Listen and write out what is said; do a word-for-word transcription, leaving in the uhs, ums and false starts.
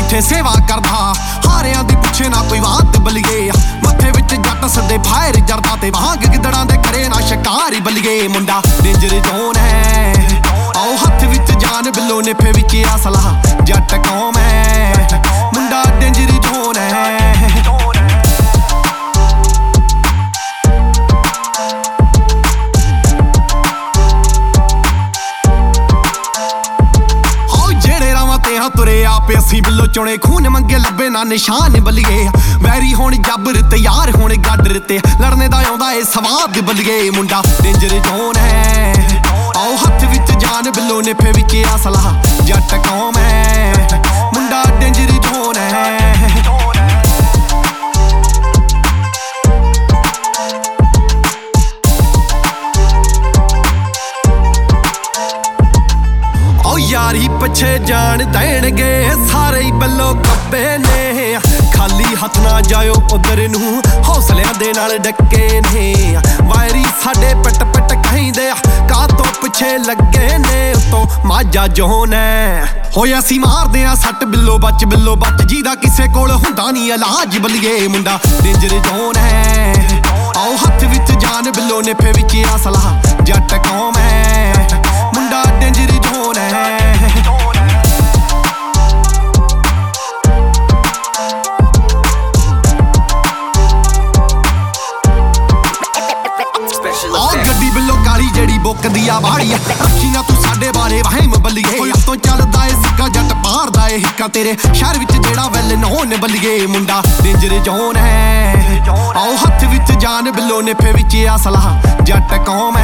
ਉੱਥੇ ਸੇਵਾ ਕਰਦਾ ਹਾਰਿਆਂ ਦੀ ਪਿੱਛੇ ਨਾ ਕੋਈ ਬਾਤ ਬਲੀਏ ਮੱਥੇ ਵਿੱਚ ਜੱਟ ਸਦੇ ਫਾਇਰ ਜਰਦਾ ਤੇ ਵਾਂਗ ਗਿੱਦੜਾਂ ਦੇ ਕਰੇ ਨਾ ਸ਼ਿਕਾਰੀ ਬਲੀਏ ਮੁੰਡਾ ਡੇਂਜਰ ਜ਼ੋਨ ਹੈ ਆਓ ਹੱਥ ਵਿੱਚ ਜਾਨ ਬਿੱਲੋ ਨੇਫੇ ਵਿੱਚ ਅਸਲਾ ਜੱਟ ਕੌਮ ਹੈ ਮੁੰਡਾ ਡੇਂਜਰ ਜ਼ੋਨ ਹੈ ਤੁਰੇ ਆਪੇ ਅਸੀਂ ਬਿੱਲੋ ਚੁਣੇ ਖੂਨ ਮੰਗੇ ਲੱਭੇ ਨਾ ਨਿਸ਼ਾਨ ਬਲੀਏ ਵੈਰੀ ਹੁਣ ਜੱਬਰ ਤਿਆਰ ਹੁਣ ਗਾਡਰ ਤੇ ਲੜਨੇ ਦਾ ਆਉਂਦਾ ਏ ਸਵਾਦ ਬਲੀਏ ਮੁੰਡਾ ਡੇਂਜਰ ਜ਼ੋਨ ਹੈ ਆਓ ਹੱਥ ਵਿੱਚ ਜਾਨ ਬਿੱਲੋ ਨੇਫੇ ਵਿੱਚ ਅਸਲਾ ਜੱਟ ਕੌਮ ਹੈ ਮੁੰਡਾ ਡੇਂਜਰ ਜ਼ੋਨ ਹੈ ਯਾਰੀ ਪਿੱਛੇ ਜਾਣ ਦੇਣਗੇ ਸਾਰੇ ਹੀ ਬੱਲੋ ਕੱਬੇ ਨੇ ਖਾਲੀ ਹੱਥ ਨਾ ਜਾਇਓ ਉਧਰ ਨੂੰ ਹੌਸਲਿਆਂ ਦੇ ਨਾਲ ਡੱਕੇ ਨੇ ਵਾਇਰੀ ਸਾਡੇ ਪਿੱਟ ਪਿੱਟ ਕਹਿੰਦੇ ਆ ਕਾਹ ਤੋਂ ਪਿੱਛੇ ਲੱਗੇ ਨੇ ਉਤੋਂ ਮਾਝਾ ਜ਼ੋਨ ਹੈ ਹੋਇਆ ਸੀ ਮਾਰਦੇ ਆ ਸੱਟ ਬਿੱਲੋ ਬੱਚ ਬਿੱਲੋ ਬੱਚ ਜਿਹਦਾ ਕਿਸੇ ਕੋਲ ਹੁੰਦਾ ਨਹੀਂ ਇਲਾਜ ਬਲੀਏ ਮੁੰਡਾ ਡੇਂਜਰ ਜ਼ੋਨ ਹੈ ਆਓ ਹੱਥ ਵਿੱਚ ਜਾਨ ਬਿੱਲੋ ਨੇਫੇ ਵਿੱਚ ਅਸਲਾ ਜੱਟ ਕੌਮ ਹੈ ਮੁੰਡਾ ਡੇਂਜਰ ਜ਼ੋਨ ਹੈ ਬੁੱਕਦੀ ਆ ਵਾੜੀ ਰੱਖੀ ਨਾ ਤੂੰ ਸਾਡੇ ਬਾਰੇ ਵਹਿਮ ਬਲੀਏ ਤੋਂ ਚੱਲਦਾ ਏ ਸਿੱਕਾ ਜੱਟ ਪਾਰਦਾ ਏ ਹਿੱਕਾ ਤੇਰੇ ਸ਼ਹਿਰ ਵਿੱਚ ਜਿਹੜਾ ਵੈਲ ਨੋਨ ਬਲੀਏ ਮੁੰਡਾ ਡੇਂਜਰ ਜ਼ੋਨ ਹੈ ਆਓ ਹੱਥ ਵਿੱਚ ਜਾਨ ਬਿੱਲੋ ਨੇਫੇ ਵਿੱਚ ਅਸਲਾ ਜੱਟ ਕੌਮ